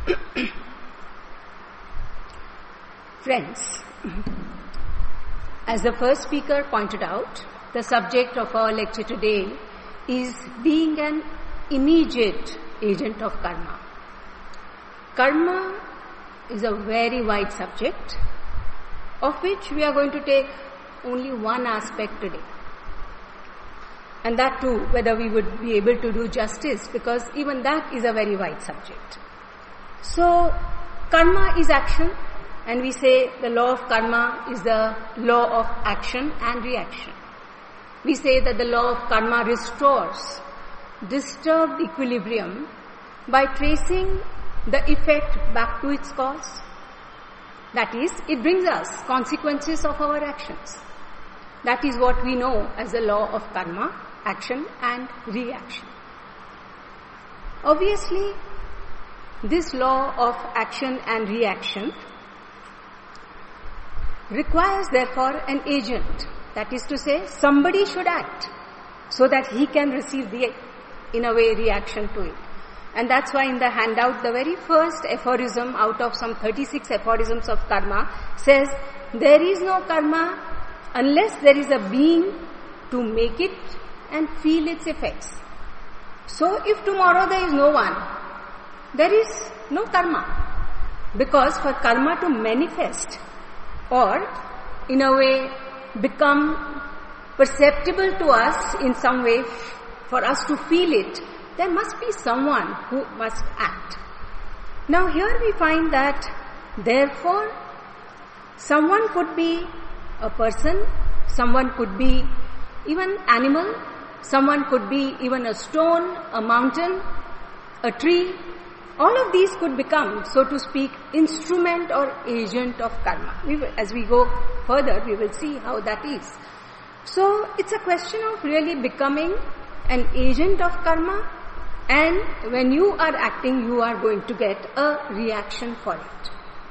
Friends, as the first speaker pointed out, the subject of our lecture today is being an immediate agent of karma. Karma is a very wide subject, of which we are going to take only one aspect today. And that too, whether we would be able to do justice, because even that is a very wide subject. So, karma is action, and we say the law of karma is the law of action and reaction. We say that the law of karma restores disturbed equilibrium by tracing the effect back to its cause. That is, it brings us consequences of our actions. That is what we know as the law of karma, action and reaction. Obviously, this law of action and reaction requires therefore an agent. That is to say, somebody should act so that he can receive the, in a way, reaction to it. And that's why in the handout, the very first aphorism out of some 36 aphorisms of karma says, there is no karma unless there is a being to make it and feel its effects. So if tomorrow there is no one, there is no karma. Because for karma to manifest or in a way become perceptible to us in some way, for us to feel it, there must be someone who must act. Now here we find that therefore someone could be a person, someone could be even animal, someone could be even a stone, a mountain, a tree. All of these could become, so to speak, instrument or agent of karma. As we go further, we will see how that is. So it's a question of really becoming an agent of karma, and when you are acting, you are going to get a reaction for it.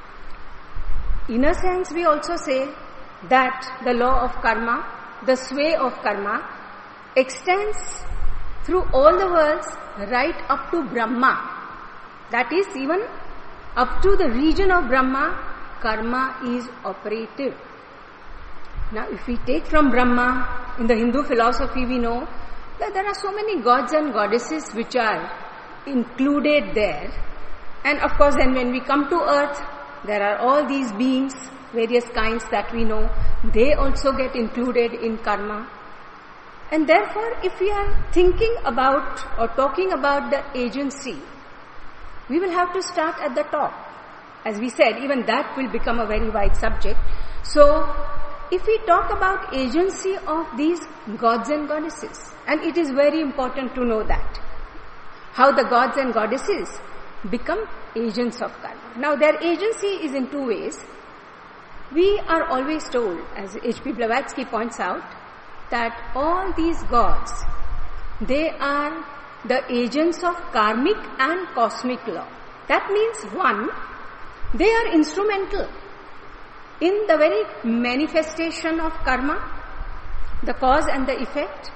In a sense, we also say that the law of karma, the sway of karma, extends through all the worlds right up to Brahma. That is, even up to the region of Brahma, karma is operative. Now, if we take from Brahma, in the Hindu philosophy we know that there are so many gods and goddesses which are included there. And of course, then when we come to earth, there are all these beings, various kinds that we know, they also get included in karma. And therefore, if we are thinking about or talking about the agency, we will have to start at the top. As we said, even that will become a very wide subject. So, if we talk about agency of these gods and goddesses, and it is very important to know that, how the gods and goddesses become agents of karma. Now, their agency is in two ways. We are always told, as H.P. Blavatsky points out, that all these gods, they are the agents of karmic and cosmic law. That means, one, they are instrumental in the very manifestation of karma, the cause and the effect.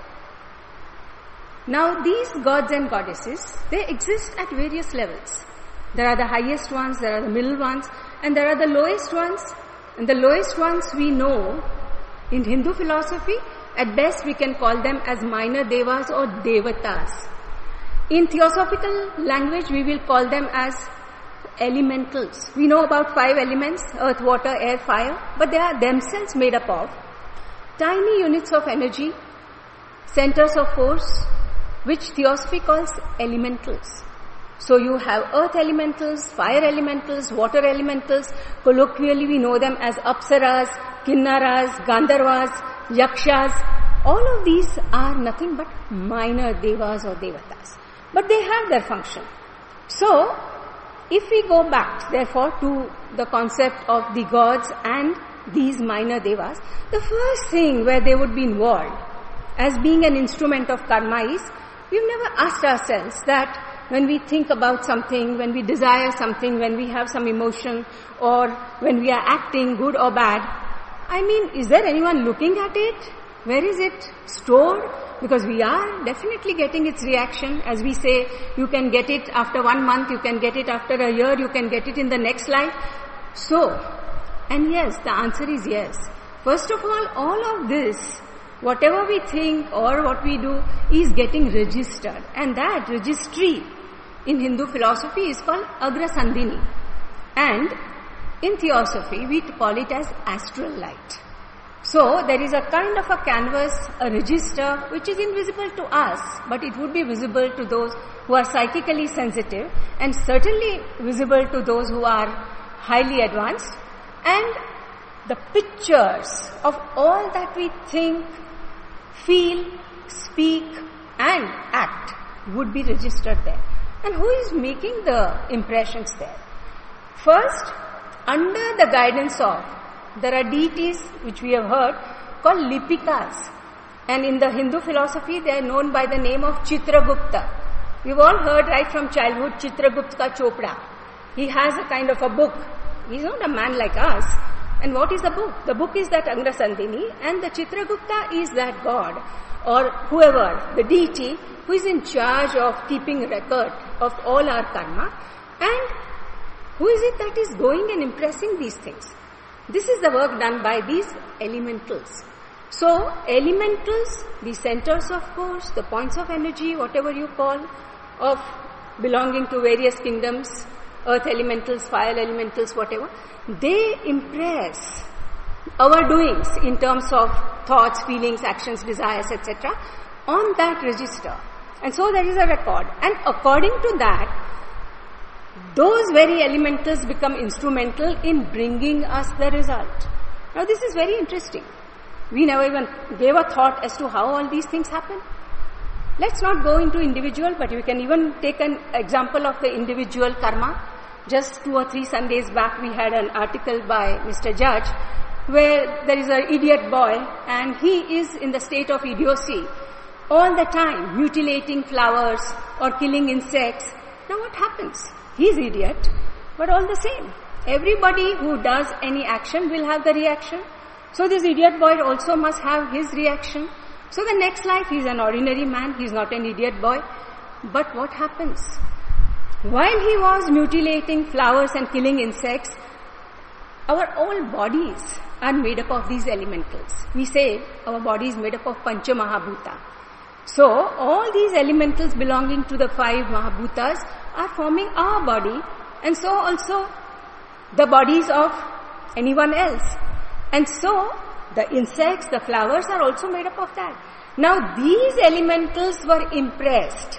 Now, these gods and goddesses, they exist at various levels. There are the highest ones, there are the middle ones, and there are the lowest ones. And the lowest ones we know in Hindu philosophy, at best we can call them as minor devas or devatas. In theosophical language, we will call them as elementals. We know about 5 elements, earth, water, air, fire, but they are themselves made up of tiny units of energy, centers of force, which theosophy calls elementals. So you have earth elementals, fire elementals, water elementals. Colloquially we know them as apsaras, kinnaras, gandharvas, yakshas. All of these are nothing but minor devas or devatas. But they have their function. So, if we go back, therefore, to the concept of the gods and these minor devas, the first thing where they would be involved as being an instrument of karma is, we've never asked ourselves that when we think about something, when we desire something, when we have some emotion, or when we are acting good or bad, I mean, is there anyone looking at it? Where is it stored? because we are definitely getting its reaction. As we say, you can get it after 1 month, you can get it after a year, you can get it in the next life. So, and yes, the answer is yes. First of all of this, whatever we think or what we do is getting registered. And that registry in Hindu philosophy is called Agra Sandhini. And in theosophy, we call it as astral light. So, there is a kind of a canvas, a register, which is invisible to us, but it would be visible to those who are psychically sensitive, and certainly visible to those who are highly advanced. And the pictures of all that we think, feel, speak, and act would be registered there. And who is making the impressions there? First, under the guidance of, there are deities which we have heard called Lipikas. And in the Hindu philosophy, they are known by the name of Chitragupta. We've all heard right from childhood, Chitragupta Chopra. He has a kind of a book. He's not a man like us. And what is the book? The book is that Agra Sandhini, and the Chitragupta is that god or whoever, the deity, who is in charge of keeping record of all our karma. And who is it that is going and impressing these things? This is the work done by these elementals. So, elementals, the centers of force, the points of energy, whatever you call, of belonging to various kingdoms, earth elementals, fire elementals, whatever, they impress our doings in terms of thoughts, feelings, actions, desires, etc. on that register. And so there is a record. And according to that, those very elementals become instrumental in bringing us the result. Now this is very interesting. We never even gave a thought as to how all these things happen. Let's not go into individual, but we can even take an example of the individual karma. Just 2 or 3 Sundays back, we had an article by Mr. Judge where there is an idiot boy and he is in the state of idiocy all the time, mutilating flowers or killing insects. Now what happens? He's idiot, but all the same, everybody who does any action will have the reaction. So this idiot boy also must have his reaction. So the next life, he's an ordinary man, he's not an idiot boy. But what happens? While he was mutilating flowers and killing insects, our whole bodies are made up of these elementals. We say our body is made up of Pancha Mahabhuta. So all these elementals belonging to the 5 Mahabhutas are forming our body, and so also the bodies of anyone else. And so the insects, the flowers are also made up of that. Now these elementals were impressed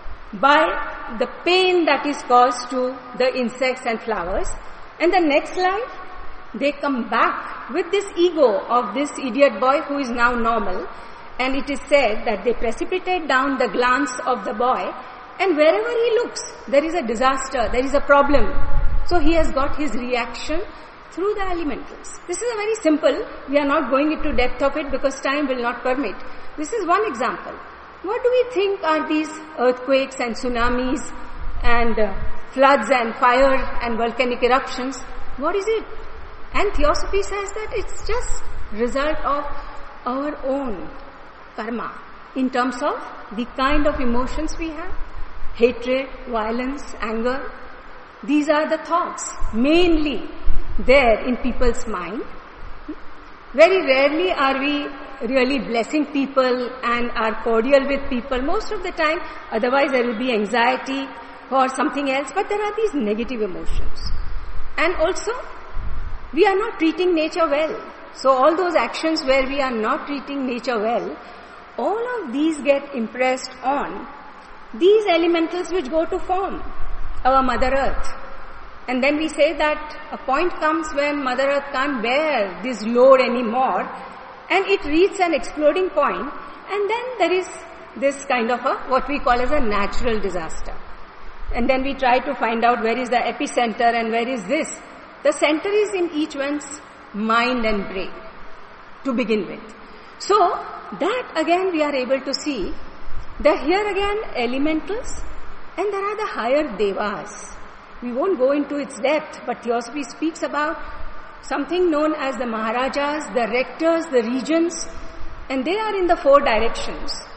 by the pain that is caused to the insects and flowers, and the next life they come back with this ego of this idiot boy who is now normal, and it is said that they precipitate down the glance of the boy, and wherever he looks there is a disaster, there is a problem. So he has got his reaction through the elementals. This is a very simple, we are not going into depth of it because time will not permit. This is one example. What do we think are these earthquakes and tsunamis and floods and fire and volcanic eruptions? What is it? And Theosophy says that it's just result of our own karma in terms of the kind of emotions we have. Hatred, violence, anger. These are the thoughts mainly there in people's mind. Very rarely are we really blessing people and are cordial with people. Most of the time, otherwise there will be anxiety or something else, but there are these negative emotions. And also, we are not treating nature well. So all those actions where we are not treating nature well, all of these get impressed on these elementals which go to form our Mother Earth. And then we say that a point comes when Mother Earth can't bear this load anymore, and it reaches an exploding point, and then there is this kind of a, what we call as a natural disaster. And then we try to find out where is the epicenter and where is this. The center is in each one's mind and brain to begin with. So that again we are able to see that here again elementals, and there are the higher devas. We won't go into its depth, but Theosophy speaks about something known as the Maharajas, the rectors, the regents, and they are in the 4 directions.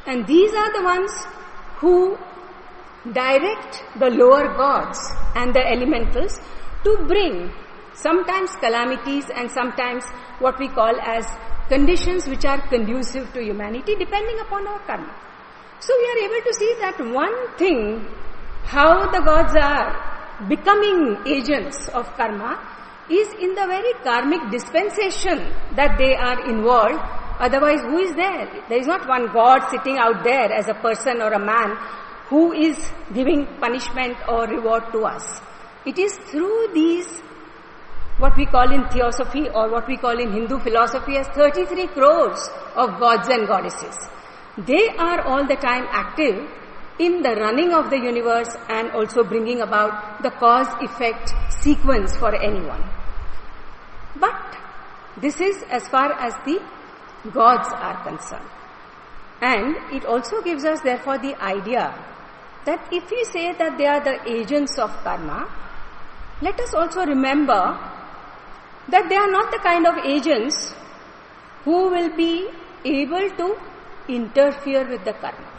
And these are the ones who direct the lower gods and the elementals to bring sometimes calamities and sometimes what we call as conditions which are conducive to humanity depending upon our karma. So we are able to see that one thing, how the gods are becoming agents of karma, is in the very karmic dispensation that they are involved. Otherwise, who is there? There is not one God sitting out there as a person or a man who is giving punishment or reward to us. It is through these, what we call in theosophy or what we call in Hindu philosophy as 33 crores of gods and goddesses. They are all the time active in the running of the universe and also bringing about the cause-effect sequence for anyone. But this is as far as the gods are concerned. And it also gives us therefore the idea that if we say that they are the agents of karma, let us also remember that they are not the kind of agents who will be able to interfere with the karma.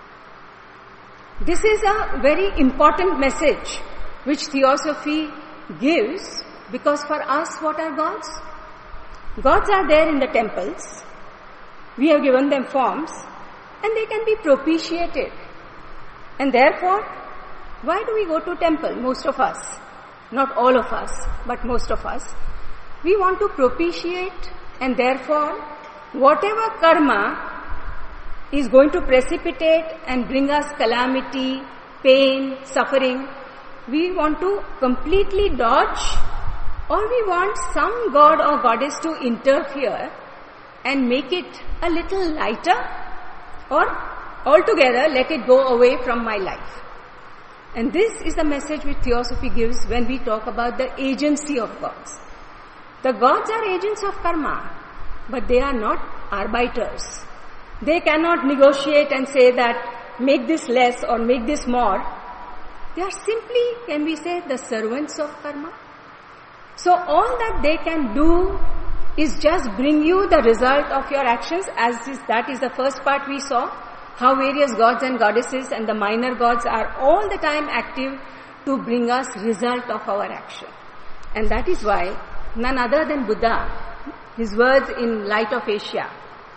This is a very important message which theosophy gives, because for us, what are gods? Gods are there in the temples. We have given them forms and they can be propitiated. And therefore, why do we go to temple? Most of us, not all of us, but most of us. We want to propitiate, and therefore, whatever karma is going to precipitate and bring us calamity, pain, suffering, we want to completely dodge, or we want some god or goddess to interfere and make it a little lighter, or altogether let it go away from my life. And this is the message which theosophy gives when we talk about the agency of gods. The gods are agents of karma, but they are not arbiters. They cannot negotiate and say that make this less or make this more. They are simply, can we say, the servants of karma. So all that they can do is just bring you the result of your actions, that is the first part we saw, how various gods and goddesses and the minor gods are all the time active to bring us result of our action. And that is why none other than Buddha, his words in Light of Asia,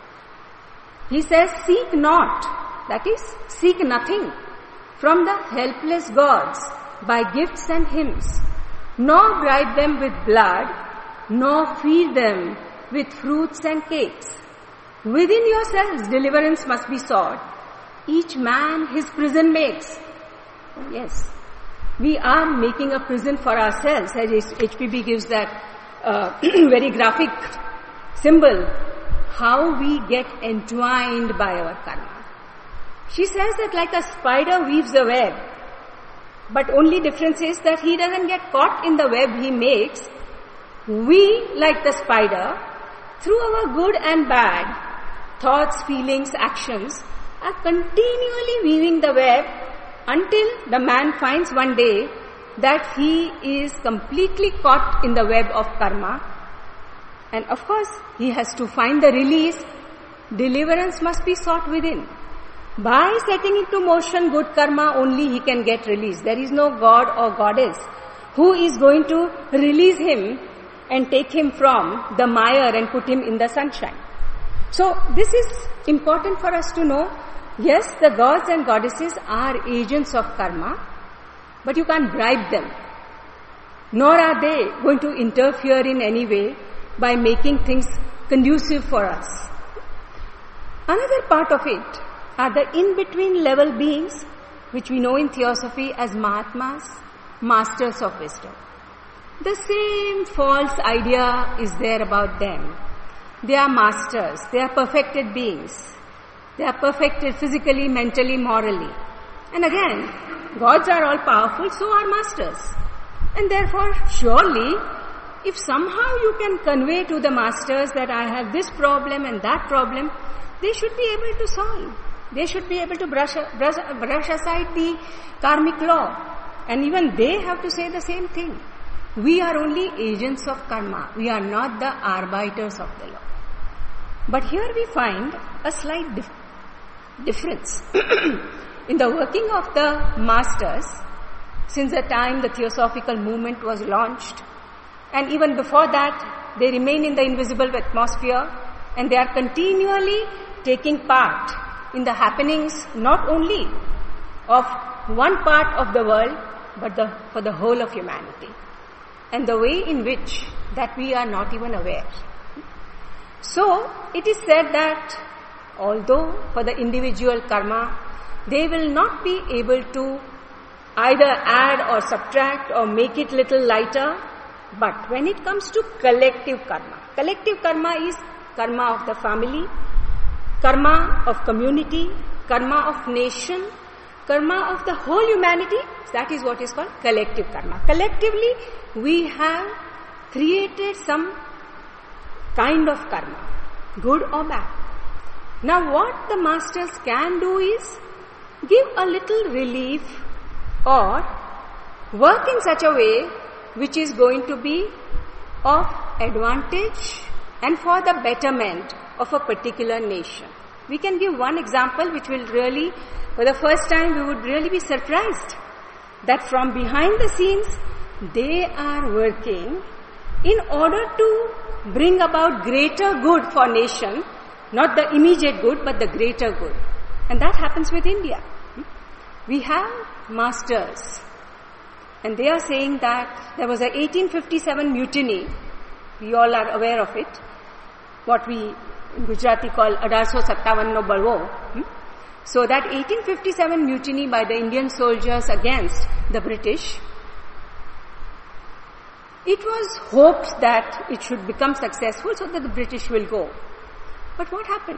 he says, seek not, that is, seek nothing from the helpless gods by gifts and hymns, nor bribe them with blood, nor feed them with fruits and cakes. Within yourselves deliverance must be sought. Each man his prison makes. Yes, we are making a prison for ourselves, as HPB gives that very graphic symbol, how we get entwined by our karma. She says that like a spider weaves a web, but only difference is that he doesn't get caught in the web he makes. We, like the spider, through our good and bad thoughts, feelings, actions, are continually weaving the web until the man finds one day that he is completely caught in the web of karma. And of course, he has to find the release. Deliverance must be sought within. By setting into motion good karma, only he can get released. There is no god or goddess who is going to release him and take him from the mire and put him in the sunshine. So this is important for us to know. Yes, the gods and goddesses are agents of karma, but you can't bribe them. Nor are they going to interfere in any way by making things conducive for us. Another part of it are the in-between level beings, which we know in theosophy as Mahatmas, masters of wisdom. The same false idea is there about them. They are masters, they are perfected beings. They are perfected physically, mentally, morally. And again, gods are all powerful, so are masters. And therefore, surely, if somehow you can convey to the masters that I have this problem and that problem, they should be able to solve. They should be able to brush aside the karmic law. And even they have to say the same thing. We are only agents of karma. We are not the arbiters of the law. But here we find a slight difference. difference in the working of the masters since the time the Theosophical movement was launched, and even before that they remain in the invisible atmosphere and they are continually taking part in the happenings not only of one part of the world but for the whole of humanity, and the way in which that we are not even aware. So it is said that although for the individual karma they will not be able to either add or subtract or make it little lighter, but when it comes to collective karma is karma of the family, karma of community, karma of nation, karma of the whole humanity. That is what is called collective karma. Collectively we have created some kind of karma, good or bad. Now what the masters can do is give a little relief or work in such a way which is going to be of advantage and for the betterment of a particular nation. We can give one example which will really, for the first time we would really be surprised that from behind the scenes they are working in order to bring about greater good for nation, not the immediate good but the greater good. And that happens with India. We have masters and they are saying that there was a 1857 mutiny. We all are aware of it. What we in Gujarati call 1857 no Balwo. So that 1857 mutiny by the Indian soldiers against the British, it was hoped that it should become successful so that the British will go. But what happened?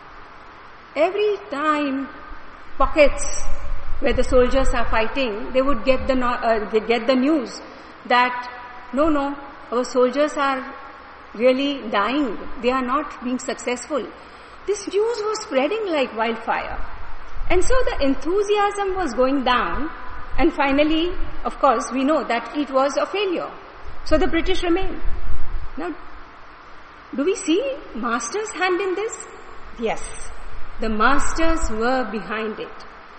Every time pockets where the soldiers are fighting, they would get the news that no, our soldiers are really dying. They are not being successful. This news was spreading like wildfire. And so the enthusiasm was going down, and finally, of course, we know that it was a failure. So the British remained. Now, do we see masters' hand in this? Yes. The masters were behind it.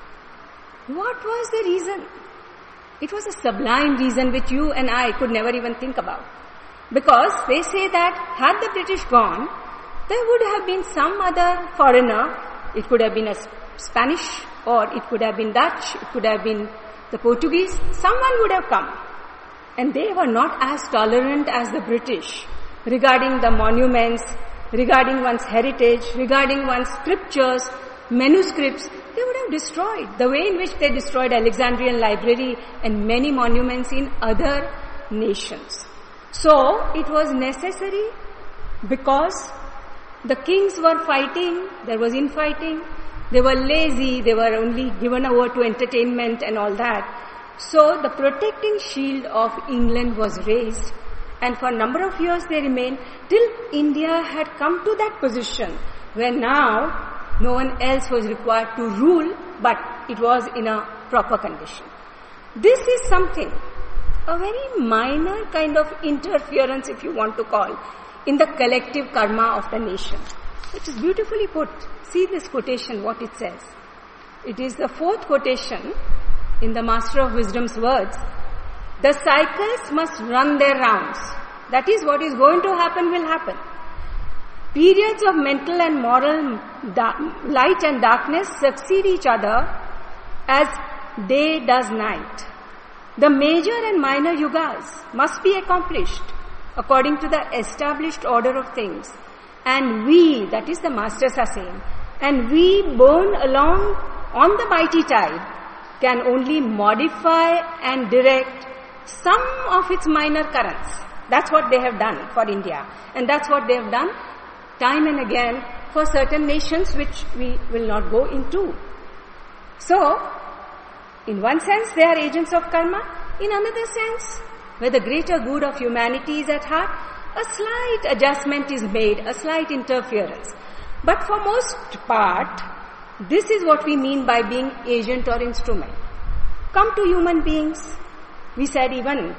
What was the reason? It was a sublime reason which you and I could never even think about. Because they say that had the British gone, there would have been some other foreigner. It could have been a Spanish, or it could have been Dutch, it could have been the Portuguese. Someone would have come. And they were not as tolerant as the British regarding the monuments, regarding one's heritage, regarding one's scriptures, manuscripts. They would have destroyed the way in which they destroyed Alexandrian Library and many monuments in other nations. So it was necessary because the kings were fighting, there was infighting, they were lazy, they were only given over to entertainment and all that. So the protecting shield of England was raised, and for a number of years they remained till India had come to that position where now no one else was required to rule, but it was in a proper condition. This is something, a very minor kind of interference, if you want to call, in the collective karma of the nation. It is beautifully put. See this quotation, what it says. It is the fourth quotation in the Master of Wisdom's words. The cycles must run their rounds. That is, what is going to happen will happen. Periods of mental and moral light and darkness succeed each other as day does night. The major and minor yugas must be accomplished according to the established order of things. And we, that is the masters are saying, and we borne along on the mighty tide can only modify and direct some of its minor currents. That's what they have done for India. And that's what they have done time and again for certain nations which we will not go into. So, in one sense they are agents of karma. In another sense, where the greater good of humanity is at heart, a slight adjustment is made, a slight interference. But for most part, this is what we mean by being agent or instrument. Come to human beings. We said even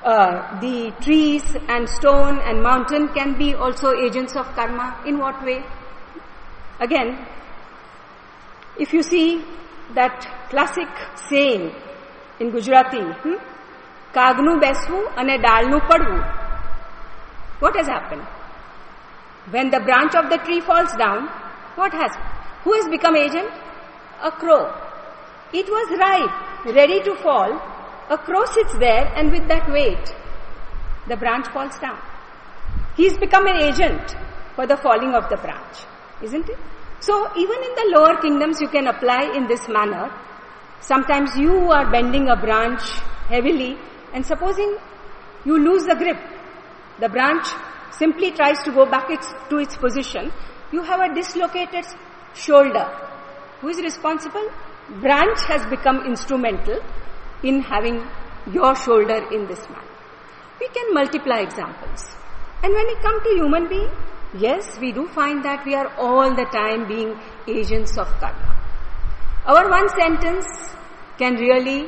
the trees and stone and mountain can be also agents of karma. In what way? Again, If you see that classic saying in Gujarati, Kagnu beswu ane dalnu padvu. What has happened? When the branch of the tree falls down, what has? Who has become agent? A crow. It was ripe, ready to fall. A crow sits there and with that weight, the branch falls down. He's become an agent for the falling of the branch, isn't it? So even in the lower kingdoms you can apply in this manner. Sometimes you are bending a branch heavily and supposing you lose the grip, the branch simply tries to go back to its position. You have a dislocated shoulder. Who is responsible? Branch has become instrumental in having your shoulder in this manner. We can multiply examples. And when we come to human being, yes, we do find that we are all the time being agents of karma. Our one sentence can really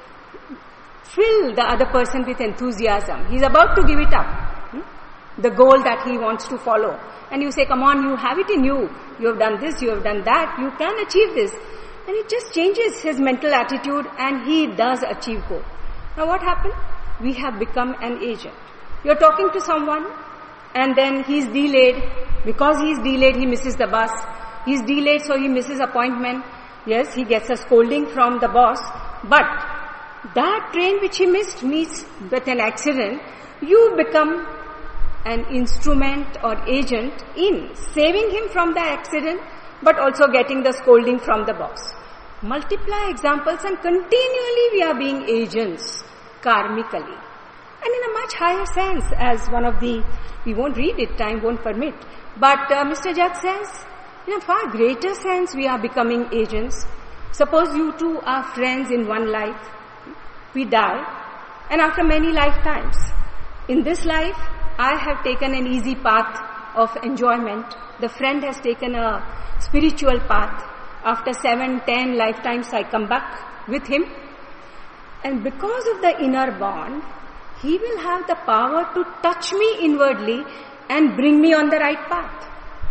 fill the other person with enthusiasm. He's about to give it up, the goal that he wants to follow. And you say, come on, you have it in you. You have done this, you have done that. You can achieve this. And it just changes his mental attitude and he does achieve goal. Now what happened? We have become an agent. You're talking to someone and then he's delayed. Because he's delayed, he misses the bus. He's delayed, so he misses appointment. Yes, he gets a scolding from the boss. But that train which he missed meets with an accident. You become an instrument or agent in saving him from the accident, but also getting the scolding from the boss. Multiply examples and continually we are being agents karmically. And in a much higher sense, as one of the, we won't read it, time won't permit. But Mr. Jat says, in a far greater sense we are becoming agents. Suppose you two are friends in one life. We die, and after many lifetimes, in this life, I have taken an easy path of enjoyment. The friend has taken a spiritual path. After 7, 10 lifetimes, I come back with him. And because of the inner bond, he will have the power to touch me inwardly and bring me on the right path.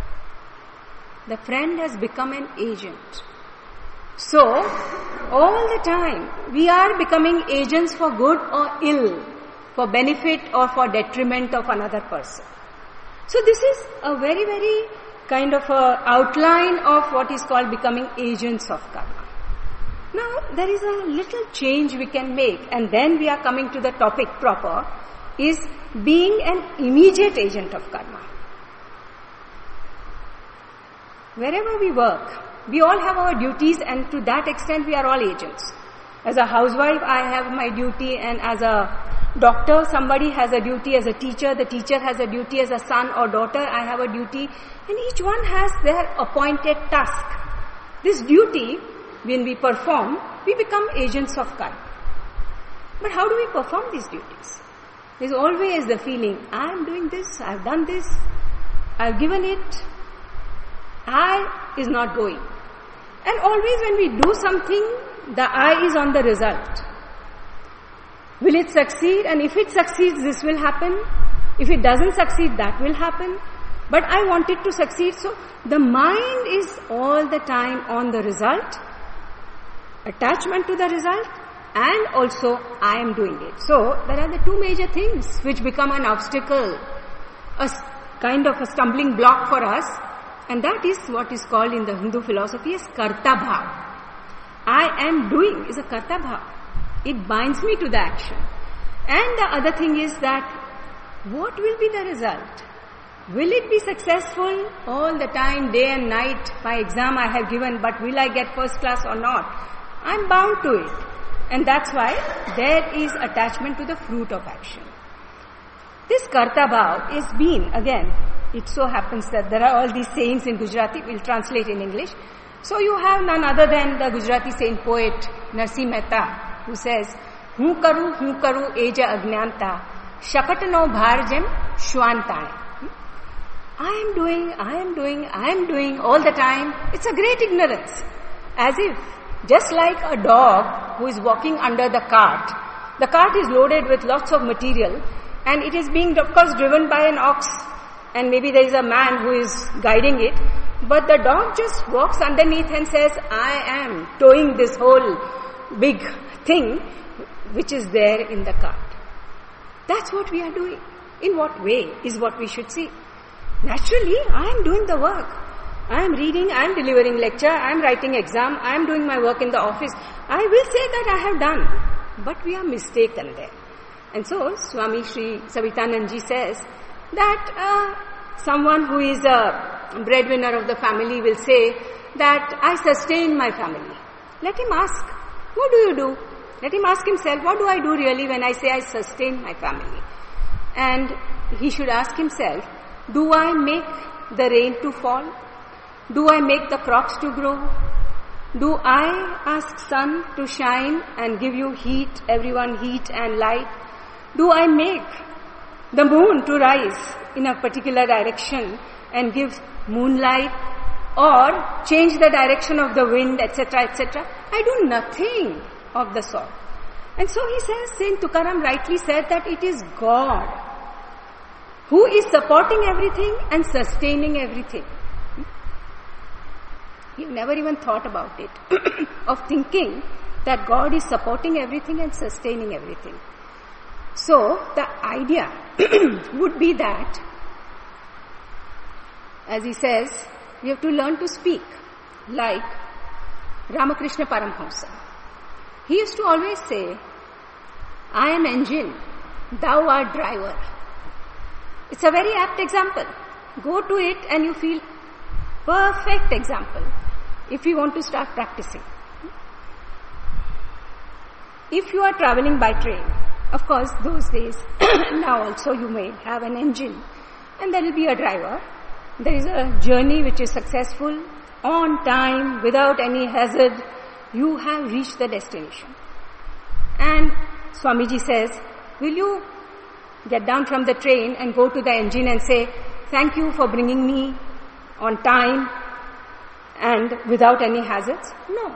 The friend has become an agent. So, all the time, we are becoming agents for good or ill, for benefit or for detriment of another person. So this is a very, very kind of a outline of what is called becoming agents of karma. Now, there is a little change we can make, and then we are coming to the topic proper, is being an immediate agent of karma. Wherever we work, we all have our duties, and to that extent we are all agents. As a housewife, I have my duty, and as a doctor, somebody has a duty. As a teacher, the teacher has a duty. As a son or daughter, I have a duty. And each one has their appointed task. This duty, when we perform, we become agents of karma. But how do we perform these duties? There's always the feeling, I am doing this, I have done this, I have given it, I is not going. And always when we do something, the I is on the result. Will it succeed? And if it succeeds, this will happen. If it doesn't succeed, that will happen. But I want it to succeed. So the mind is all the time on the result, attachment to the result, and also I am doing it. So there are the two major things which become an obstacle, a kind of a stumbling block for us, and that is what is called in the Hindu philosophy as karta bhav. I am doing is a karta bhav. It binds me to the action. And the other thing is that what will be the result? Will it be successful all the time, day and night? My exam I have given, but will I get first class or not? I'm bound to it. And that's why there is attachment to the fruit of action. This karta bhav is being, again, it so happens that there are all these sayings in Gujarati, we'll translate in English. So you have none other than the Gujarati saint poet Narsi Mehta, who says, "Hu karu eja agnanta, shakatano bharjem shwantane." I am doing all the time. It's a great ignorance. As if, just like a dog who is walking under the cart is loaded with lots of material and it is being, of course, driven by an ox. and maybe there is a man who is guiding it, but the dog just walks underneath and says, I am towing this whole big thing which is there in the cart. That's what we are doing. In what way is what we should see. Naturally, I am doing the work. I am reading, I am delivering lecture, I am writing exam, I am doing my work in the office. I will say that I have done, but we are mistaken there. And so, Swami Sri Savitanandji says that someone who is a breadwinner of the family will say that I sustain my family. Let him ask, what do you do? Let him ask himself, what do I do really when I say I sustain my family? And he should ask himself, do I make the rain to fall? Do I make the crops to grow? Do I ask sun to shine and give you heat, everyone heat and light? Do I make the moon to rise in a particular direction and give moonlight, or change the direction of the wind, etc., etc.? I do nothing of the sort. And so he says, Saint Tukaram rightly said that it is God who is supporting everything and sustaining everything. You've never even thought about it, of thinking that God is supporting everything and sustaining everything. So, the idea would be that, as he says, we have to learn to speak like Ramakrishna Paramhamsa. He used to always say, I am engine, thou art driver. It's a very apt example. Go to it and you feel perfect example if you want to start practicing. If you are traveling by train, of course those days, now also you may have an engine and there will be a driver. There is a journey which is successful, on time, without any hazard. You have reached the destination. And Swamiji says, will you get down from the train and go to the engine and say, thank you for bringing me on time and without any hazards? No.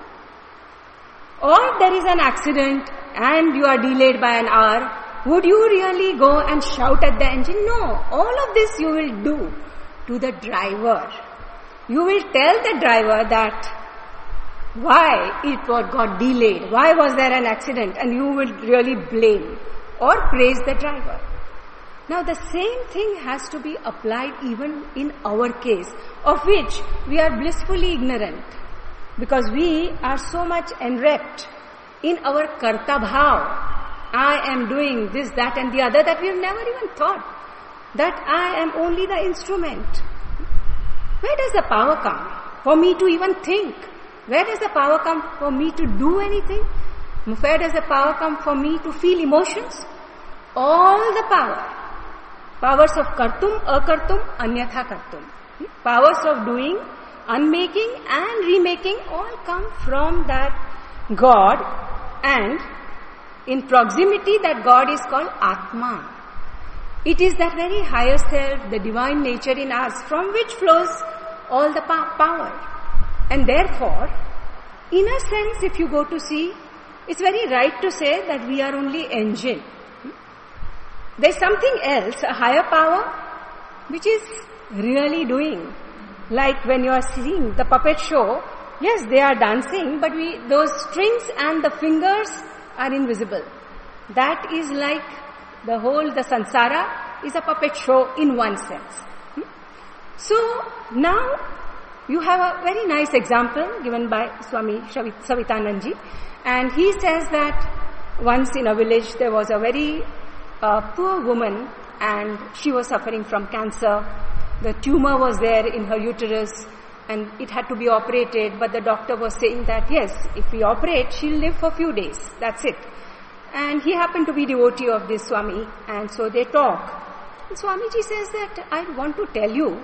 Or there is an accident and you are delayed by an hour. Would you really go and shout at the engine? No. All of this you will do to the driver. You will tell the driver that why it got delayed, why was there an accident, and you will really blame or praise the driver. Now the same thing has to be applied even in our case, of which we are blissfully ignorant, because we are so much enwrapped in our karta bhav. I am doing this, that and the other, that we have never even thought that I am only the instrument. Where does the power come for me to even think? Where does the power come for me to do anything? Where does the power come for me to feel emotions? All the powers of kartum, akartum, anyatha kartum, powers of doing, unmaking and remaking, all come from that God, and in proximity that God is called Atma. It is that very higher self, the divine nature in us, from which flows all the power. And therefore, in a sense, if you go to see, it's very right to say that we are only engine. There's something else, a higher power, which is really doing. Like when you are seeing the puppet show, yes, they are dancing, but those strings and the fingers are invisible. That is like the samsara is a puppet show in one sense. So now you have a very nice example given by Swami Savitanandji, and he says that once in a village there was a very poor woman and she was suffering from cancer. The tumor was there in her uterus and it had to be operated, but the doctor was saying that yes, if we operate, she'll live for a few days, that's it. And he happened to be devotee of this Swami, and so they talk. And Swamiji says that I want to tell you,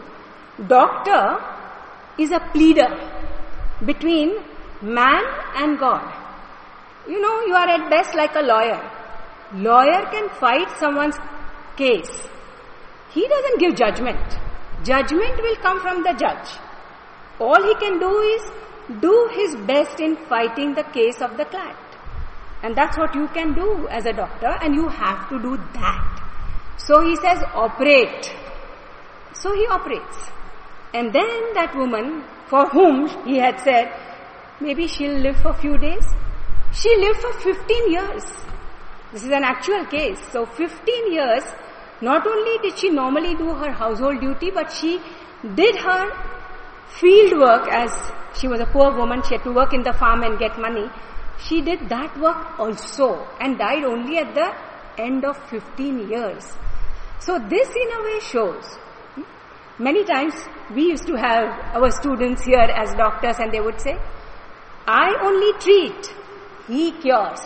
doctor is a pleader between man and God. You know, you are at best like a lawyer. Lawyer can fight someone's case. He doesn't give judgment. Judgment will come from the judge. All he can do is do his best in fighting the case of the client. And that's what you can do as a doctor, and you have to do that. So he says, operate. So he operates. And then that woman, for whom he had said, maybe she'll live for a few days, she lived for 15 years. This is an actual case. So 15 years, not only did she normally do her household duty, but she did her field work. As she was a poor woman, she had to work in the farm and get money. She did that work also and died only at the end of 15 years. So this in a way shows. Many times we used to have our students here as doctors and they would say, I only treat, he cures.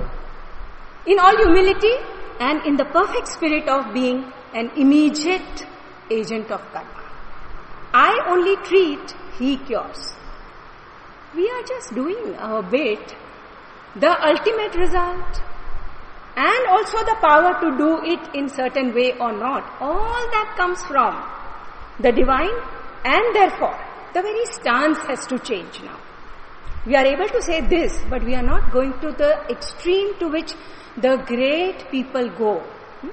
In all humility and in the perfect spirit of being an immediate agent of karma. I only treat, he cures. We are just doing our bit. The ultimate result and also the power to do it in certain way or not, all that comes from the divine, and therefore the very stance has to change now. We are able to say this, but we are not going to the extreme to which the great people go.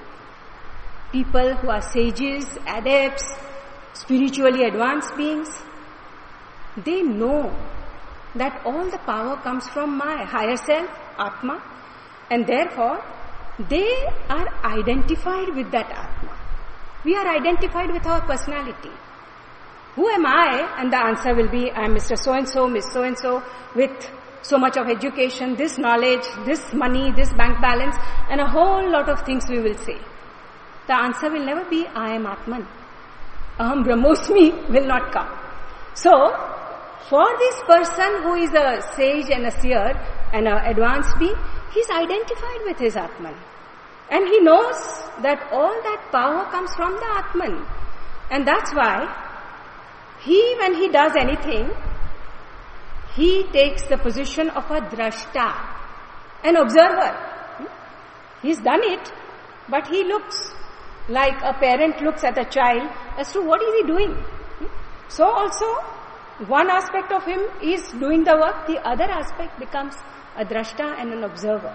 People who are sages, adepts, spiritually advanced beings, they know that all the power comes from my higher self, Atma, and therefore they are identified with that Atma. We are identified with our personality. Who am I? And the answer will be, I am Mr. So-and-so, Miss So-and-so, with so much of education, this knowledge, this money, this bank balance, and a whole lot of things we will say. The answer will never be, I am Atman. Aham Brahmosmi will not come. So, for this person who is a sage and a seer and an advanced being, he is identified with his Atman. And he knows that all that power comes from the Atman. And that's why when he does anything, he takes the position of a drashta, an observer. He's done it, but he looks like a parent looks at a child as to what is he doing. So also, one aspect of him is doing the work, the other aspect becomes a drashta and an observer.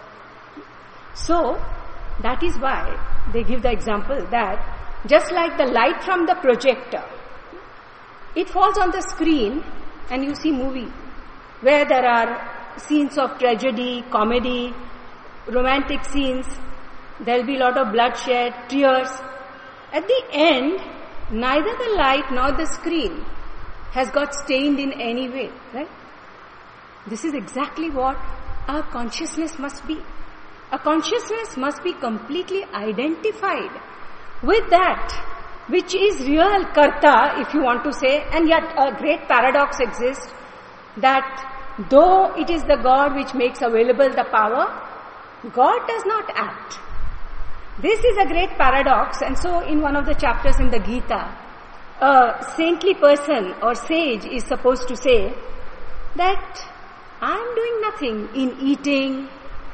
So, that is why they give the example that just like the light from the projector, it falls on the screen and you see movie where there are scenes of tragedy, comedy, romantic scenes, there will be a lot of bloodshed, tears. At the end, neither the light nor the screen has got stained in any way, right? This is exactly what our consciousness must be. A consciousness must be completely identified with that which is real karta, if you want to say, and yet a great paradox exists that though it is the God which makes available the power, God does not act. This is a great paradox, and so in one of the chapters in the Gita, a saintly person or sage is supposed to say that I am doing nothing in eating,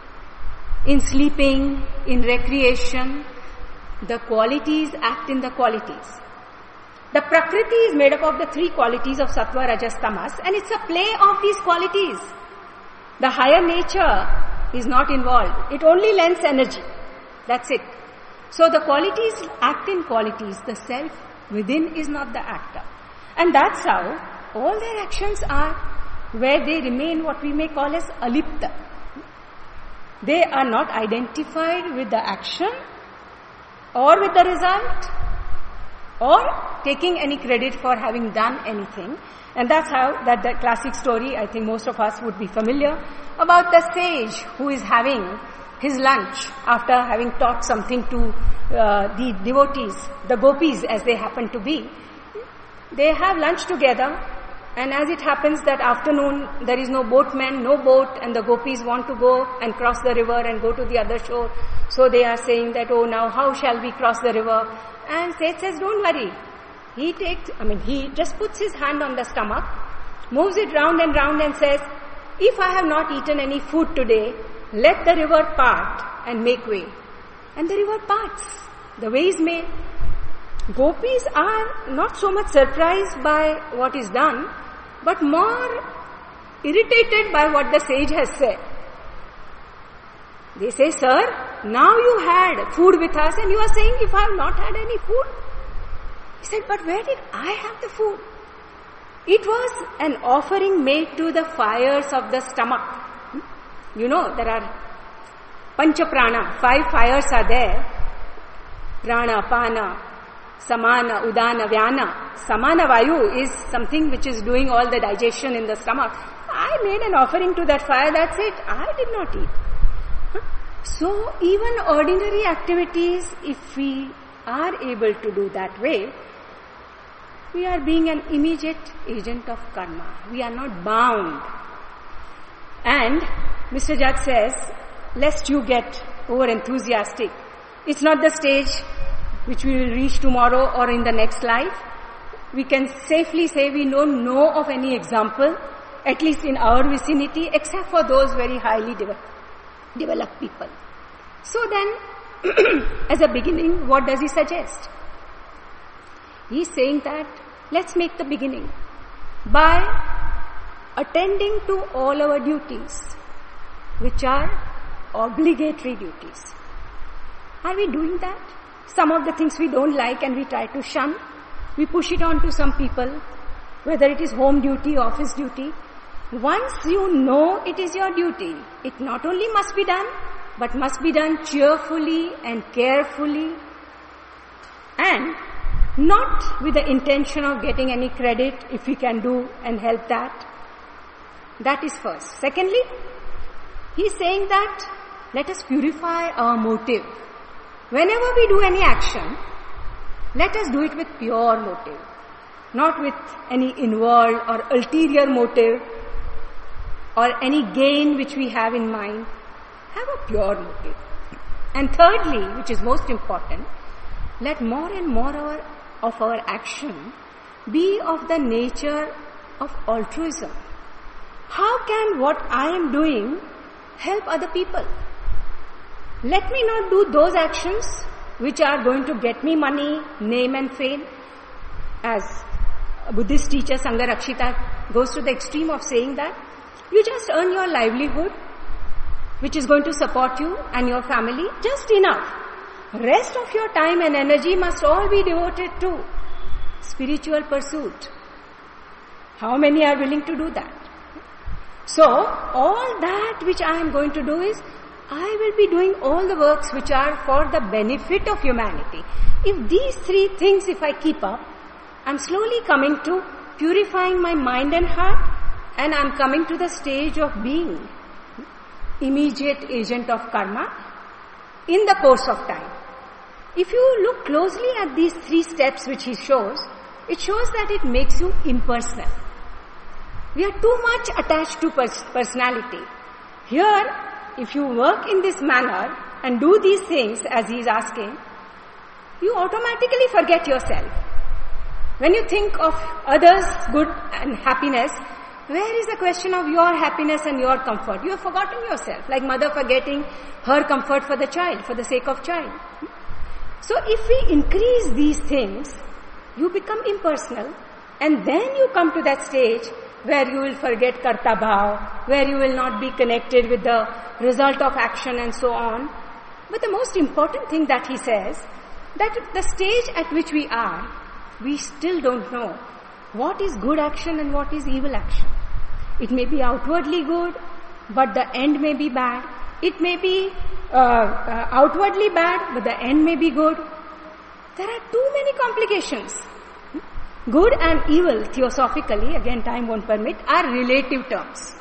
in sleeping, in recreation. The qualities act in the qualities. The Prakriti is made up of the three qualities of Sattva, Rajas, Tamas, and it's a play of these qualities. The higher nature is not involved. It only lends energy. That's it. So the qualities act in qualities. The self within is not the actor. And that's how all their actions are where they remain what we may call as alipta. They are not identified with the action or with the result or taking any credit for having done anything. And that's how that the classic story, I think most of us would be familiar, about the sage who is having his lunch after having taught something to the devotees, the gopis as they happen to be. They have lunch together, and as it happens that afternoon there is no boatman, no boat, and the gopis want to go and cross the river and go to the other shore. So they are saying that, oh, now how shall we cross the river? And Seth says, don't worry. He just puts his hand on the stomach, moves it round and says, if I have not eaten any food today, let the river part and make way. And the river parts. The way is made. Gopis are not so much surprised by what is done, but more irritated by what the sage has said. They say, sir, now you had food with us and you are saying if I have not had any food. He said, but where did I have the food? It was an offering made to the fires of the stomach. You know, there are Pancha Prana, 5 fires are there. Prana, Pana, Samana, Udana, Vyana. Samana Vayu is something which is doing all the digestion in the stomach. I made an offering to that fire, that's it. I did not eat. So even ordinary activities, if we are able to do that way, we are being an immediate agent of karma. We are not bound. And Mr. Jat says, lest you get over enthusiastic, it's not the stage which we will reach tomorrow or in the next life. We can safely say we don't know of any example, at least in our vicinity, except for those very highly developed people. So then, as a beginning, what does he suggest? He is saying that let's make the beginning by attending to all our duties, which are obligatory duties. Are we doing that? Some of the things we don't like and we try to shun, we push it on to some people, whether it is home duty, office duty. Once you know it is your duty, it not only must be done, but must be done cheerfully and carefully, and not with the intention of getting any credit if we can do and help that. That is first. Secondly, he is saying that let us purify our motive. Whenever we do any action, let us do it with pure motive, not with any inward or ulterior motive or any gain which we have in mind. Have a pure motive. And thirdly, which is most important, let more and more of our action be of the nature of altruism. How can what I am doing help other people? Let me not do those actions which are going to get me money, name and fame. As a Buddhist teacher, Sangha Rakshita, goes to the extreme of saying that you just earn your livelihood, which is going to support you and your family, just enough. Rest of your time and energy must all be devoted to spiritual pursuit. How many are willing to do that? So, all that which I am going to do is, I will be doing all the works which are for the benefit of humanity. If these 3 things, if I keep up, I am slowly coming to purifying my mind and heart, and I am coming to the stage of being immediate agent of karma in the course of time. If you look closely at these 3 steps which he shows, it shows that it makes you impersonal. We are too much attached to personality. Here, if you work in this manner and do these things as he is asking, you automatically forget yourself. When you think of others' good and happiness, where is the question of your happiness and your comfort? You have forgotten yourself, like mother forgetting her comfort for the child, for the sake of child. So if we increase these things, you become impersonal, and then you come to that stage where you will forget karta bhav, where you will not be connected with the result of action and so on. But the most important thing that he says, that the stage at which we are, we still don't know what is good action and what is evil action. It may be outwardly good, but the end may be bad. It may be outwardly bad, but the end may be good. There are too many complications. Good and evil, theosophically, again time won't permit, are relative terms.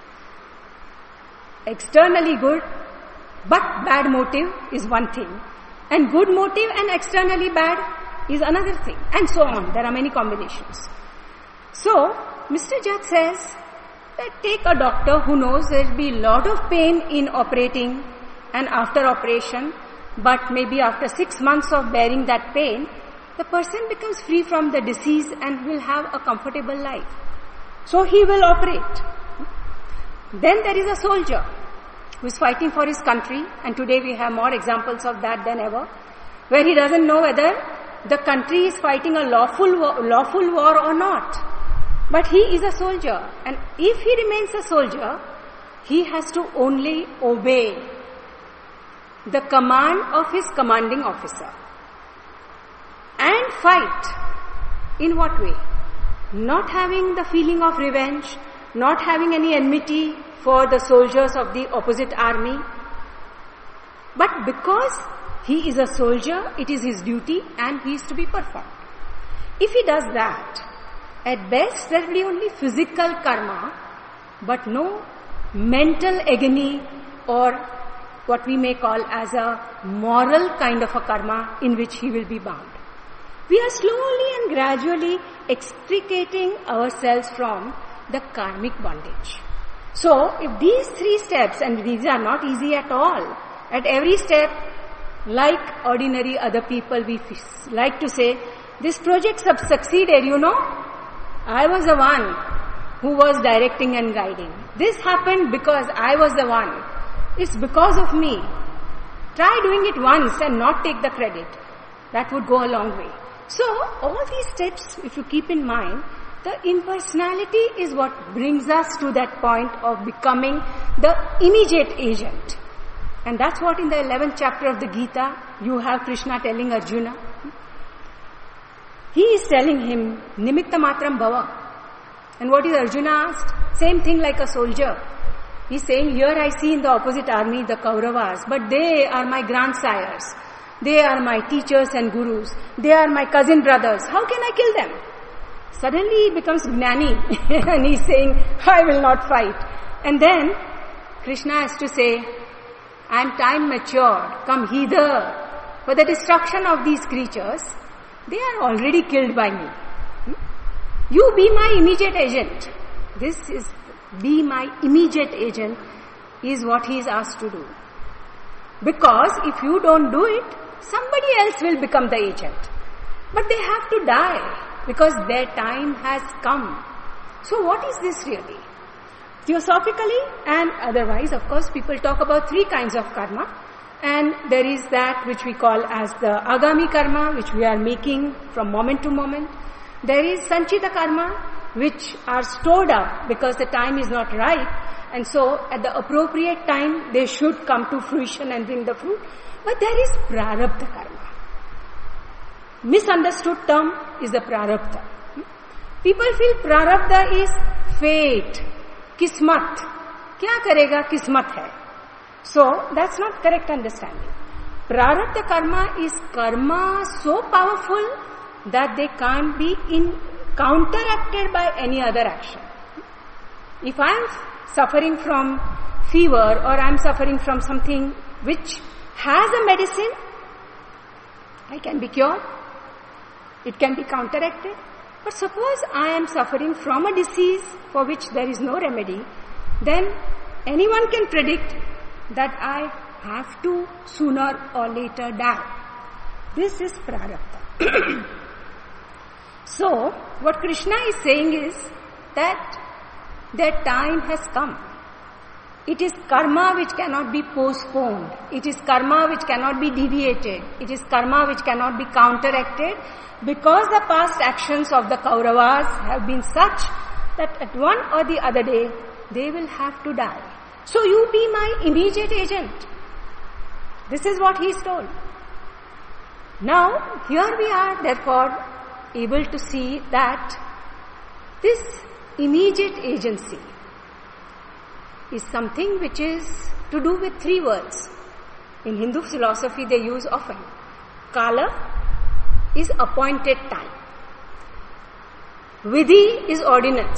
Externally good, but bad motive is one thing. And good motive and externally bad is another thing. And so on. There are many combinations. So, Mr. Jat says that take a doctor who knows there will be a lot of pain in operating and after operation, but maybe after 6 months of bearing that pain, the person becomes free from the disease and will have a comfortable life. So he will operate. Then there is a soldier who is fighting for his country, and today we have more examples of that than ever, where he doesn't know whether the country is fighting a lawful war or not. But he is a soldier, and if he remains a soldier, he has to only obey the command of his commanding officer and fight In what way? Not having the feeling of revenge, not having any enmity for the soldiers of the opposite army, but because he is a soldier, it is his duty and he is to be performed. If he does that, at best there will be only physical karma, but no mental agony or what we may call as a moral kind of a karma in which he will be bound. We are slowly and gradually extricating ourselves from the karmic bondage. So, if these 3 steps, and these are not easy at all, at every step, like ordinary other people, we like to say, this project succeeded, I was the one who was directing and guiding. This happened because I was the one. It's because of me. Try doing it once and not take the credit. That would go a long way. So, all these steps, if you keep in mind, the impersonality is what brings us to that point of becoming the immediate agent. And that's what in the 11th chapter of the Gita, you have Krishna telling Arjuna. He is telling him, Nimitta Matram Bhava. And what is Arjuna asked? Same thing like a soldier. He's saying, here I see in the opposite army the Kauravas, but they are my grandsires. They are my teachers and gurus. They are my cousin brothers. How can I kill them? Suddenly he becomes Gnani and he's saying, I will not fight. And then Krishna has to say, I am time matured, come hither. For the destruction of these creatures, they are already killed by me. You be my immediate agent. This is, be my immediate agent is what he is asked to do. Because if you don't do it, somebody else will become the agent. But they have to die because their time has come. So what is this really? Theosophically and otherwise, of course, people talk about 3 kinds of karma. And there is that which we call as the agami karma, which we are making from moment to moment. There is sanchita karma, which are stored up because the time is not right. And so at the appropriate time, they should come to fruition and bring the fruit. But there is prarabdha karma. Misunderstood term is the prarabdha. People feel prarabdha is fate, kismat. Kya karega kismat hai. So that's not correct understanding. Prarabdha karma is karma so powerful that they can't be counteracted by any other action. If I am suffering from fever or I am suffering from something which has a medicine, I can be cured. It can be counteracted. But suppose I am suffering from a disease for which there is no remedy, then anyone can predict that I have to sooner or later die. This is prarabdha. So, what Krishna is saying is that their time has come. It is karma which cannot be postponed. It is karma which cannot be deviated. It is karma which cannot be counteracted because the past actions of the Kauravas have been such that at one or the other day they will have to die. So you be my immediate agent. This is what he is told. Now, here we are therefore able to see that this immediate agency is something which is to do with 3 words. In Hindu philosophy they use often. Kala is appointed time. Vidhi is ordinance.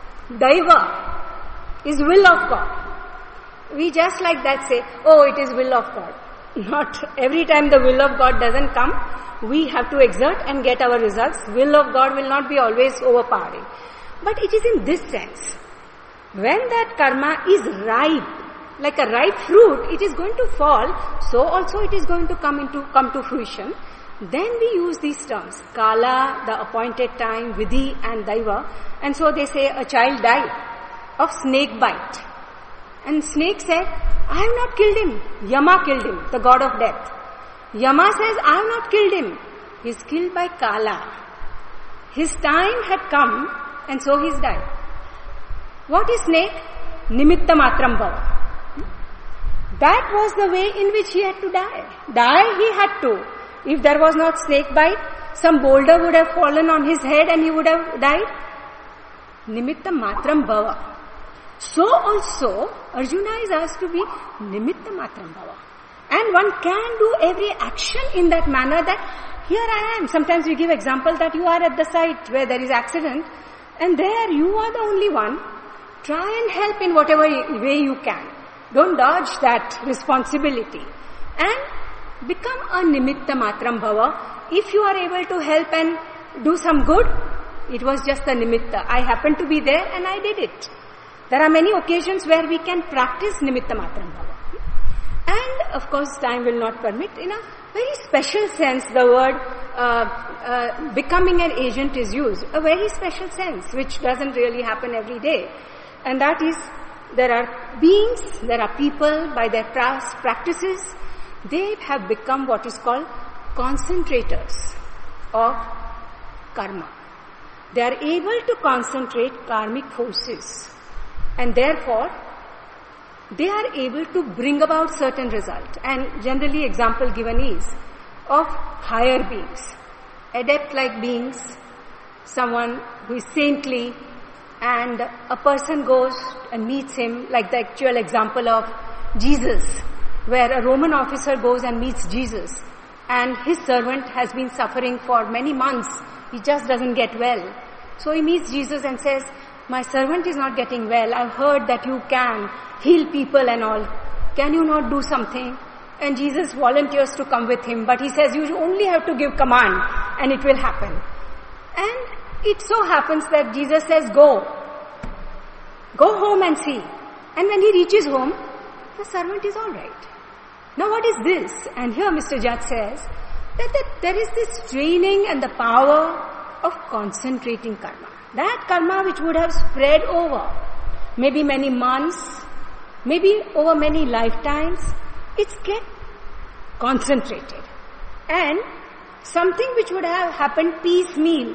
Daiva is will of God. We just like that say, oh, it is will of God. Not every time the will of God doesn't come, we have to exert and get our results. Will of God will not be always overpowering. But it is in this sense. When that karma is ripe, like a ripe fruit, it is going to fall, so also it is going to come to fruition. Then we use these terms, Kala, the appointed time, Vidhi and Daiva. And so they say a child died of snake bite. And snake said, I have not killed him. Yama killed him, the god of death. Yama says, I have not killed him. He is killed by Kala. His time had come and so he is died. What is snake? Nimitta matram bhava. That was the way in which he had to die. Die he had to. If there was not snake bite, some boulder would have fallen on his head and he would have died? Nimitta matram bhava. So also, Arjuna is asked to be nimitta matram bhava. And one can do every action in that manner that here I am. Sometimes we give example that you are at the site where there is accident and there you are the only one. Try and help in whatever way you can. Don't dodge that responsibility. And become a nimitta matram bhava. If you are able to help and do some good, it was just a nimitta. I happened to be there and I did it. There are many occasions where we can practice nimitta matram bhava. And of course time will not permit. In a very special sense the word becoming an agent is used. A very special sense which doesn't really happen every day. And that is, there are beings, there are people, by their past practices, they have become what is called concentrators of karma. They are able to concentrate karmic forces. And therefore, they are able to bring about certain result. And generally example given is of higher beings, adept-like beings, someone who is saintly, and a person goes and meets him, like the actual example of Jesus, where a Roman officer goes and meets Jesus, and his servant has been suffering for many months, he just doesn't get well. So he meets Jesus and says, my servant is not getting well, I've heard that you can heal people and all, can you not do something? And Jesus volunteers to come with him, but he says you only have to give command and it will happen. And it so happens that Jesus says, go home and see. And when he reaches home, the servant is alright. Now what is this? And here Mr. Jat says that there is this training and the power of concentrating karma. That karma which would have spread over maybe many months, maybe over many lifetimes, it's get concentrated. And something which would have happened piecemeal,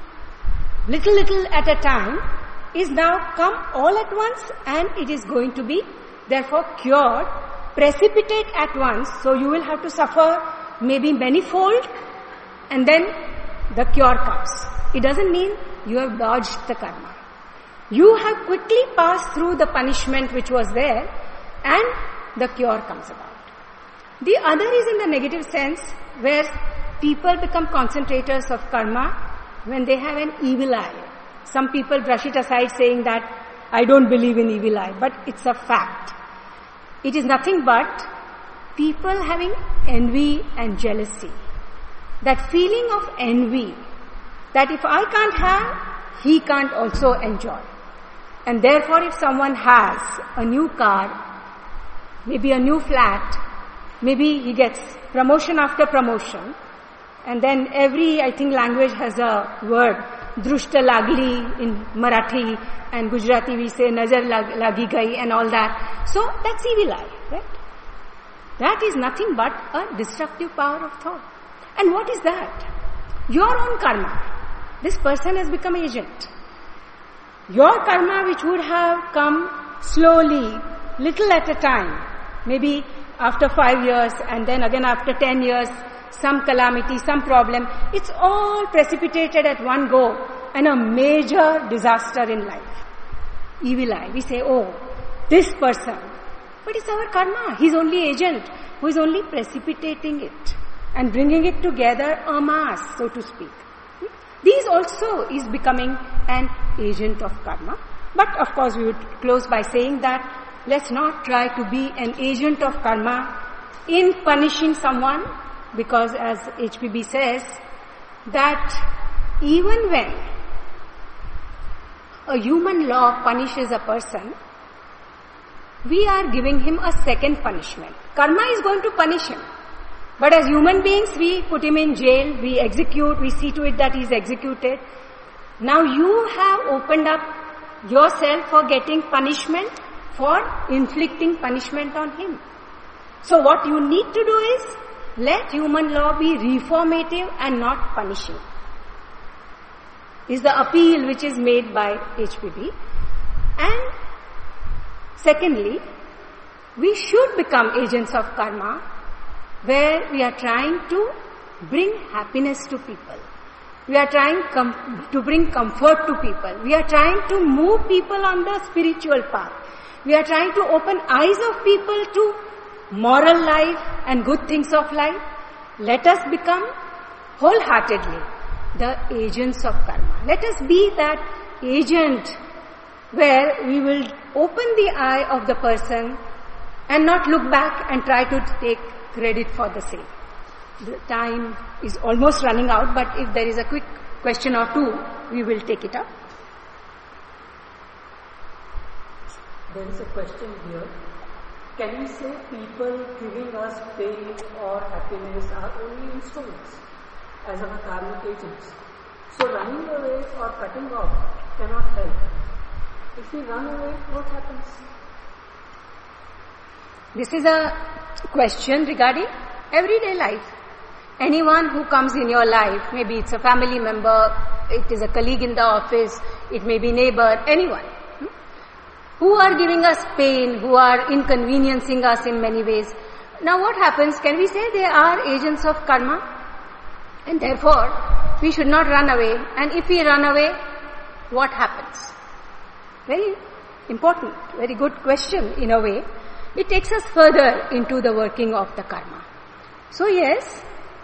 little at a time, is now come all at once and it is going to be therefore cured, precipitate at once, so you will have to suffer maybe manifold and then the cure comes. It doesn't mean you have dodged the karma. You have quickly passed through the punishment which was there and the cure comes about. The other is in the negative sense where people become concentrators of karma when they have an evil eye. Some people brush it aside saying that I don't believe in evil eye, but it's a fact. It is nothing but people having envy and jealousy. That feeling of envy, that if I can't have, he can't also enjoy. And therefore if someone has a new car, maybe a new flat, maybe he gets promotion after promotion, and then every, I think, language has a word, drushta lagli in Marathi, and Gujarati we say nazar lagi gai and all that. So that's evil eye, right? That is nothing but a destructive power of thought. And what is that? Your own karma. This person has become agent. Your karma which would have come slowly, little at a time, maybe after 5 years and then again after 10 years, some calamity, some problem, it's all precipitated at one go and a major disaster in life. Evil eye. We say, oh, this person. But it's our karma. He's only agent who is only precipitating it and bringing it together en masse, so to speak. These also is becoming an agent of karma. But of course we would close by saying that let's not try to be an agent of karma in punishing someone, because as HPB says, that even when a human law punishes a person, we are giving him a second punishment. Karma is going to punish him. But as human beings, we put him in jail, we execute, we see to it that he is executed. Now you have opened up yourself for getting punishment, for inflicting punishment on him. So what you need to do is, let human law be reformative and not punishing. Is the appeal which is made by HPB. And secondly, we should become agents of karma, where we are trying to bring happiness to people. We are trying to bring comfort to people. We are trying to move people on the spiritual path. We are trying to open eyes of people to moral life and good things of life. Let us become wholeheartedly the agents of karma. Let us be that agent where we will open the eye of the person and not look back and try to take credit for the same. The time is almost running out, but if there is a quick question or two, we will take it up. There is a question here. Can we say people giving us pain or happiness are only instruments as our karmic agents? So running away or cutting off cannot help. If we run away, what happens? This is a question regarding everyday life. Anyone who comes in your life, maybe it's a family member, it is a colleague in the office, it may be neighbor, anyone, who are giving us pain, who are inconveniencing us in many ways. Now what happens? Can we say they are agents of karma? And therefore, we should not run away. And if we run away, what happens? Very important, very good question in a way. It takes us further into the working of the karma. So yes,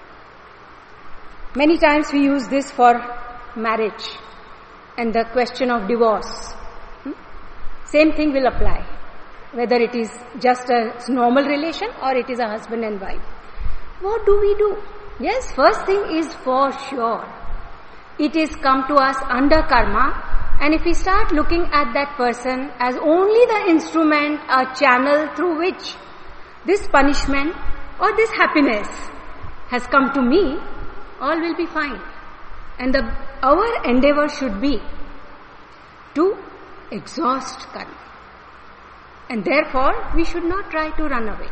many times we use this for marriage and the question of divorce. Same thing will apply, whether it is just a normal relation or it is a husband and wife. What do we do? Yes, first thing is for sure, it is come to us under karma, and if we start looking at that person as only the instrument, a channel through which this punishment or this happiness has come to me, all will be fine. And our endeavor should be to exhaust karma. And therefore, we should not try to run away.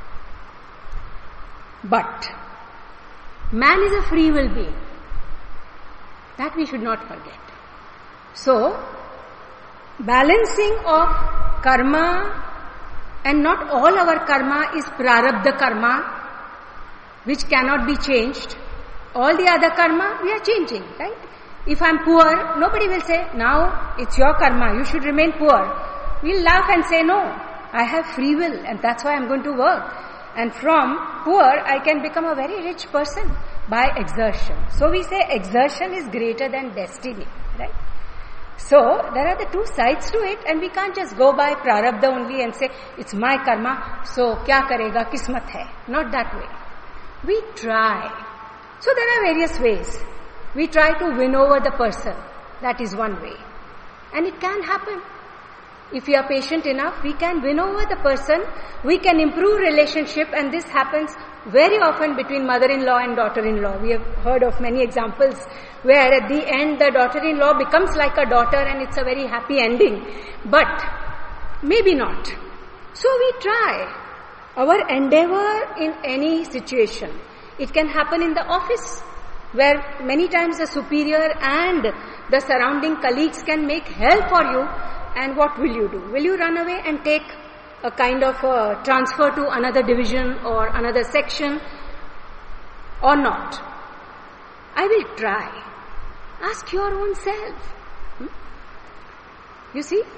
But man is a free will being. That we should not forget. So, balancing of karma, and not all our karma is prarabdha karma, which cannot be changed. All the other karma, we are changing, right? If I'm poor, nobody will say, now it's your karma, you should remain poor. We'll laugh and say, no, I have free will and that's why I'm going to work. And from poor, I can become a very rich person by exertion. So we say exertion is greater than destiny, right? So there are the two sides to it, and we can't just go by prarabdha only and say, it's my karma, so kya karega, kismat hai. Not that way. We try. So there are various ways. We try to win over the person. That is one way. And it can happen. If we are patient enough, we can win over the person, we can improve relationship, and this happens very often between mother-in-law and daughter-in-law. We have heard of many examples where at the end the daughter-in-law becomes like a daughter and it's a very happy ending. But maybe not. So we try our endeavor in any situation. It can happen in the office, where many times the superior and the surrounding colleagues can make hell for you. And what will you do? Will you run away and take a kind of a transfer to another division or another section or not? I will try. Ask your own self. You see?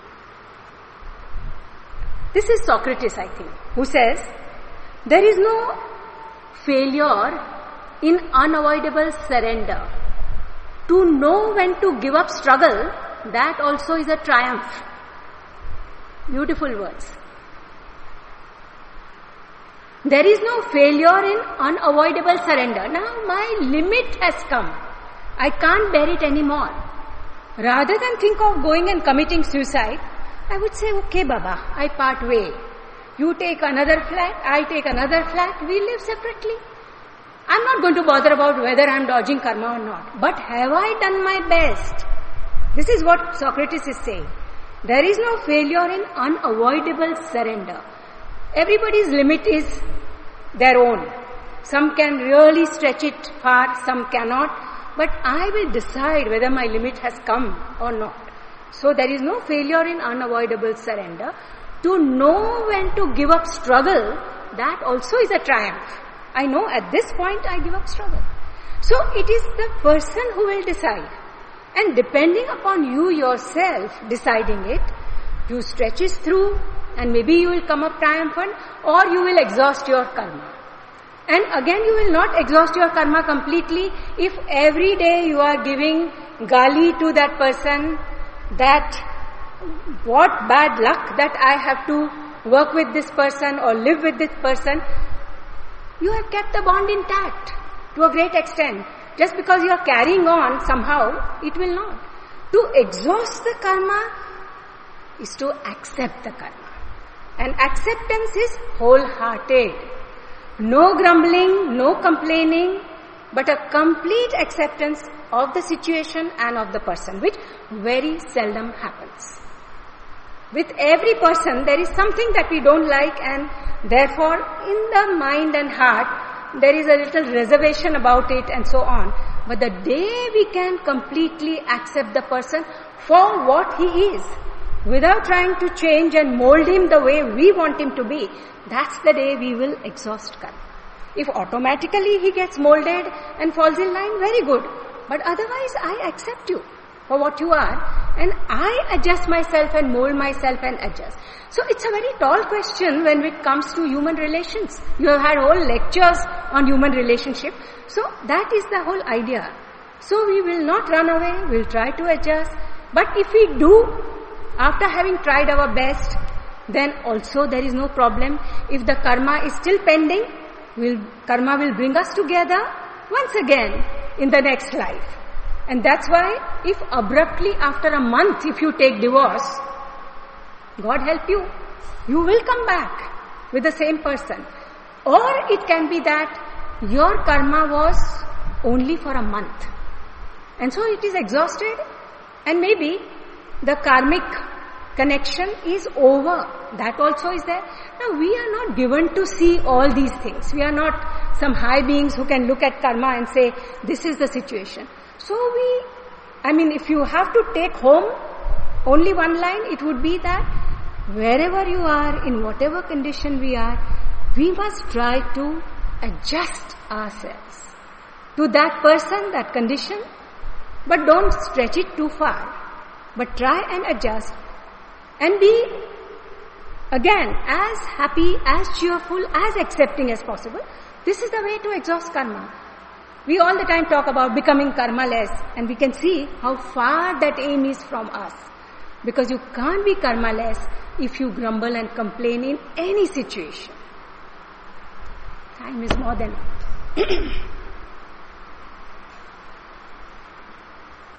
This is Socrates, I think, who says, there is no failure in unavoidable surrender. To know when to give up struggle, that also is a triumph. Beautiful words. There is no failure in unavoidable surrender. Now my limit has come. I can't bear it anymore. Rather than think of going and committing suicide, I would say, okay Baba, I part way. You take another flat, I take another flat, we live separately. I'm not going to bother about whether I'm dodging karma or not. But have I done my best? This is what Socrates is saying. There is no failure in unavoidable surrender. Everybody's limit is their own. Some can really stretch it far, some cannot. But I will decide whether my limit has come or not. So there is no failure in unavoidable surrender. To know when to give up struggle, that also is a triumph. I know at this point I give up struggle. So it is the person who will decide. And depending upon you yourself deciding it, you stretch it through and maybe you will come up triumphant, or you will exhaust your karma. And again, you will not exhaust your karma completely if every day you are giving gali to that person, that what bad luck that I have to work with this person or live with this person. You have kept the bond intact to a great extent. Just because you are carrying on somehow, it will not. To exhaust the karma is to accept the karma. And acceptance is wholehearted. No grumbling, no complaining, but a complete acceptance of the situation and of the person, which very seldom happens. With every person, there is something that we don't like, and therefore, in the mind and heart, there is a little reservation about it and so on. But the day we can completely accept the person for what he is, without trying to change and mold him the way we want him to be, that's the day we will exhaust karma. If automatically he gets molded and falls in line, very good. But otherwise, I accept you for what you are, and I adjust myself and mold myself and adjust. So it's a very tall question when it comes to human relations. You have had whole lectures on human relationship. So that is the whole idea. So we will not run away, we'll try to adjust. But if we do, after having tried our best, then also there is no problem. If the karma is still pending, karma will bring us together once again in the next life. And that's why if abruptly after a month if you take divorce, God help you, you will come back with the same person. Or it can be that your karma was only for a month. And so it is exhausted, and maybe the karmic connection is over. That also is there. Now we are not given to see all these things. We are not some high beings who can look at karma and say, this is the situation. So if you have to take home only one line, it would be that wherever you are, in whatever condition we are, we must try to adjust ourselves to that person, that condition, but don't stretch it too far. But try and adjust and be, again, as happy, as cheerful, as accepting as possible. This is the way to exhaust karma. We all the time talk about becoming karmaless, and we can see how far that aim is from us. Because you can't be karmaless if you grumble and complain in any situation. Time is more than